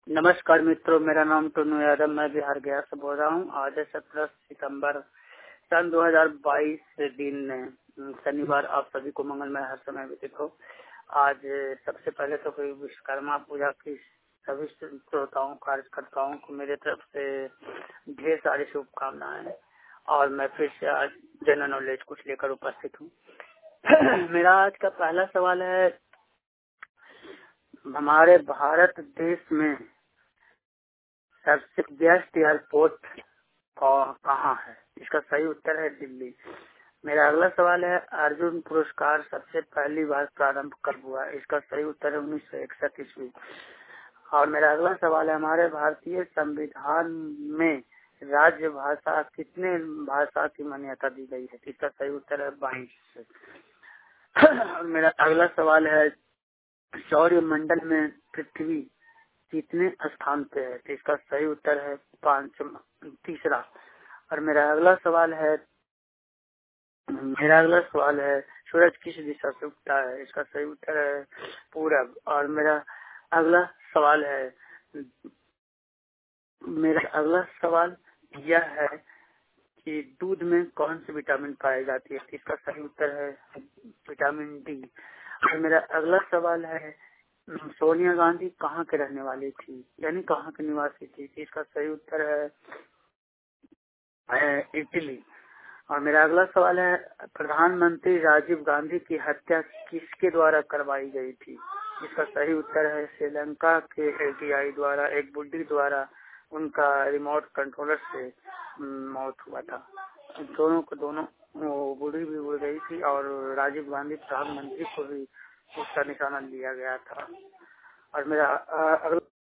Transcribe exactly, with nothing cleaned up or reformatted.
नमस्कार मित्रों, मेरा नाम टोनू यादव, मैं बिहार गया से बोल रहा हूँ। आज है सत्रह सितंबर सन दो हज़ार बाईस दिन शनिवार। आप सभी को मंगलमय हर समय व्यतीत हो। आज सबसे पहले तो कोई विश्वकर्मा पूजा की सभी श्रोताओं कार्यकर्ताओं को मेरे तरफ से ढेर सारी शुभकामनाएं। और मैं फिर से आज जनरल नॉलेज कुछ लेकर उपस्थित हूँ। मेरा आज का पहला सवाल है, हमारे भारत देश में सबसे बेस्ट एयरपोर्ट कहाँ है? इसका सही उत्तर है दिल्ली। मेरा अगला सवाल है, अर्जुन पुरस्कार सबसे पहली बार प्रारंभ कब हुआ? इसका सही उत्तर है उन्नीस सौ इकसठ ईस्वी। और मेरा अगला सवाल है, हमारे भारतीय संविधान में राज्य भाषा कितने भाषा की मान्यता दी गई है? इसका सही उत्तर है बाईस। और मेरा अगला सवाल है, सौर मंडल में पृथ्वी कितने स्थान पे है? तो इसका सही उत्तर है पांच तीसरा। और मेरा अगला सवाल है मेरा अगला सवाल है सूरज किस दिशा से उगता है? इसका सही उत्तर है पूरब। और मेरा अगला सवाल है मेरा अगला सवाल यह है कि दूध में कौन सी विटामिन पाई जाती है? इसका सही उत्तर है विटामिन डी। और मेरा अगला सवाल है, सोनिया गांधी कहाँ के रहने वाली थी, यानी कहाँ के निवासी थी? इसका सही उत्तर है इटली। और मेरा अगला सवाल है, प्रधानमंत्री राजीव गांधी की हत्या किसके द्वारा करवाई गई थी? इसका सही उत्तर है श्रीलंका के एलटीआई द्वारा, एक बुड्ढी द्वारा। उनका रिमोट कंट्रोलर से मौत हुआ था। दोनों को दोनों वो बुढ़ी भी उड़ गई थी और राजीव गांधी प्रधानमंत्री को भी उसका निशाना लिया गया था। और मेरा अगला